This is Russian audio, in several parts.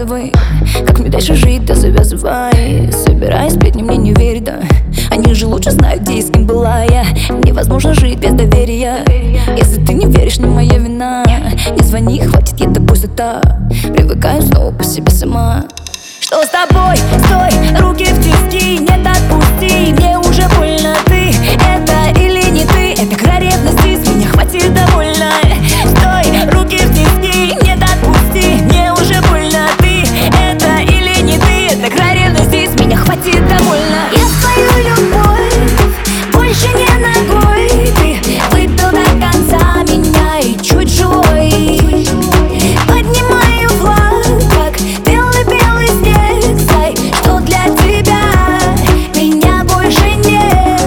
головы. Как мне дальше жить, да завязывай. Собирай сплетни, мне не верь, да. Они же лучше знают, где и с кем была я. Невозможно жить без доверия. Если ты не веришь, не моя вина. Не звони, хватит, я тобой сыта. Привыкаю снова по себе сама. Что с тобой? Стой, руки в тиски, нет, отпусти. Мне уже больно, ты это или не ты? Это игра ревности, с меня хватит довольно. Стой, руки в тиски, нет, отпусти. Мне уже больно, ты это или не ты? Это игра ревности, с меня хватит довольно. Я свою любовь больше не ногой. Ты выпил до конца меня и чуть живой. Поднимаю флаг, как белый-белый снег. Знай, что для тебя меня больше нет.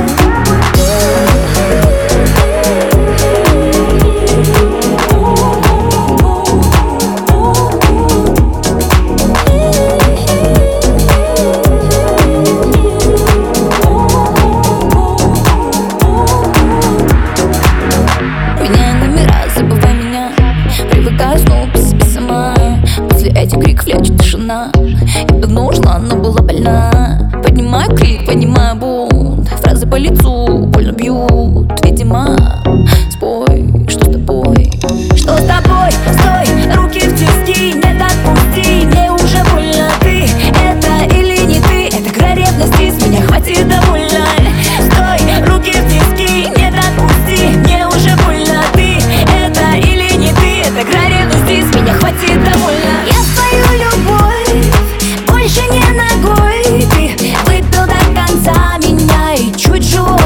Меняй номера, забывай меня. Привыкаю снова по себе сама. После этих криков лечит тишина. Я давно ушла, но была больна. Поднимаю крик, поднимаю бунт. Фразы по лицу больно бьют. Видимо, спой, что с тобой? Что с тобой? Стой, руки в тиски, нет, отпусти. Мне уже больно, ты это или не ты? Это игра ревности, с меня хватит довольно. Стой, руки в тиски, нет, отпусти. Мне уже больно, ты это или не ты? Это игра ревности, с меня хватит довольно. Я свою любовь больше не ногой. Ты выпил до конца меня и чуть живой.